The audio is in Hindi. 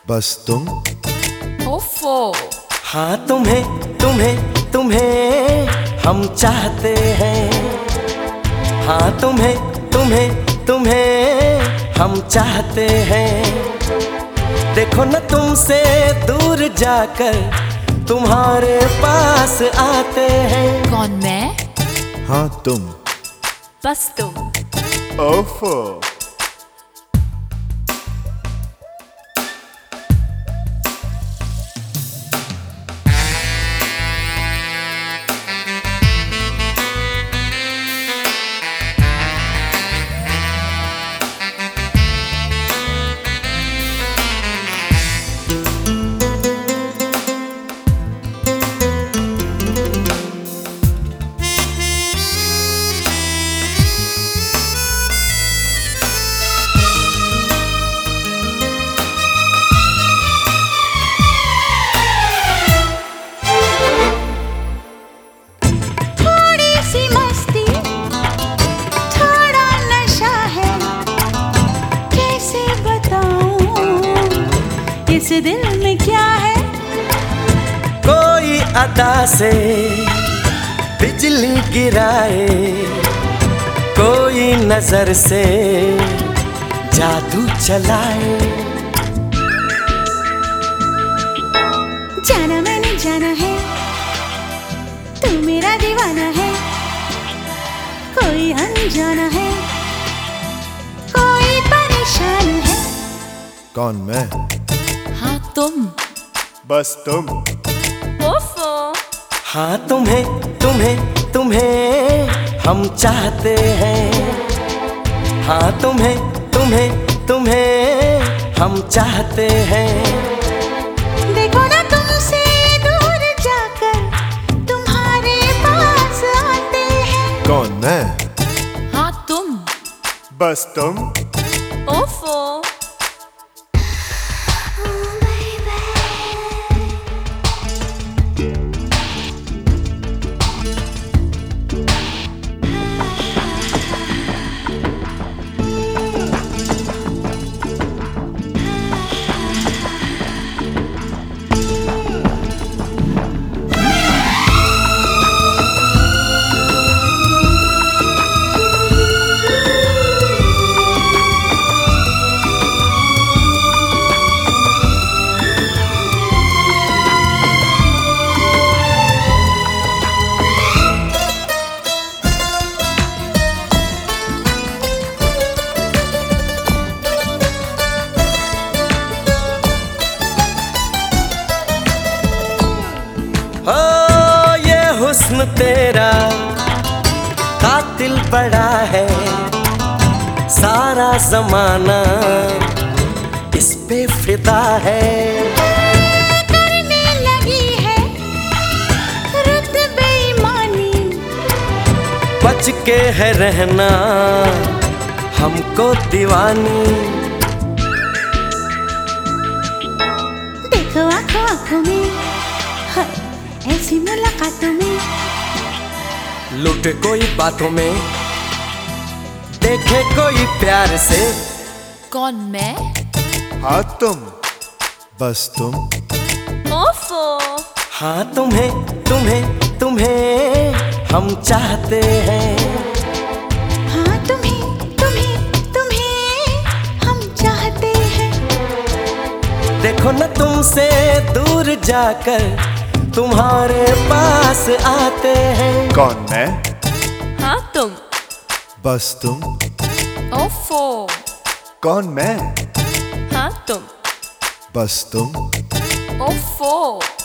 बस तुम। ओफो। हाँ तुम्हें तुम्हें तुम्हें हम चाहते हैं। हाँ तुम्हें तुम्हें तुम्हें हम चाहते हैं। देखो न तुमसे दूर जाकर तुम्हारे पास आते हैं। कौन मैं? हाँ तुम। बस तुम। ओफो। इस दिल में क्या है? कोई अदा से बिजली गिराए, कोई नजर से जादू चलाए। जाना मैंने जाना है, तू मेरा दीवाना है। कोई अनजाना है, कोई परेशान है। कौन मैं? हाँ तुम। बस तुम। ओफो। हाँ तुम्हें तुम्हें तुम्हें हम चाहते हैं। हाँ तुम्हें तुम्हें तुम्हें हम चाहते हैं। देखो ना तुमसे दूर जाकर तुम्हारे पास आते हैं। कौन मैं? हाँ तुम। बस तुम। ओफो। हुस्न तेरा कातिल बड़ा है, सारा जमाना इस पे फिदा है। करने लगी है रुत बेईमानी, बच के है रहना हमको दीवानी। देखो आंखों आंखों में ऐसी मुलाकातों में, लुटे कोई बातों में, देखे कोई प्यार से। कौन मैं? हाँ तुम। बस तुम। ओफो। हाँ तुम्हें तुम्हें तुम्हें हम चाहते हैं। हाँ तुम्हें तुम्हें तुम्हें हम चाहते हैं। देखो न तुमसे दूर जाकर तुम्हारे पास आते हैं। कौन मैं? हाँ तुम। बस तुम। ओफो। कौन मैं? हाँ तुम। बस तुम। ओफो।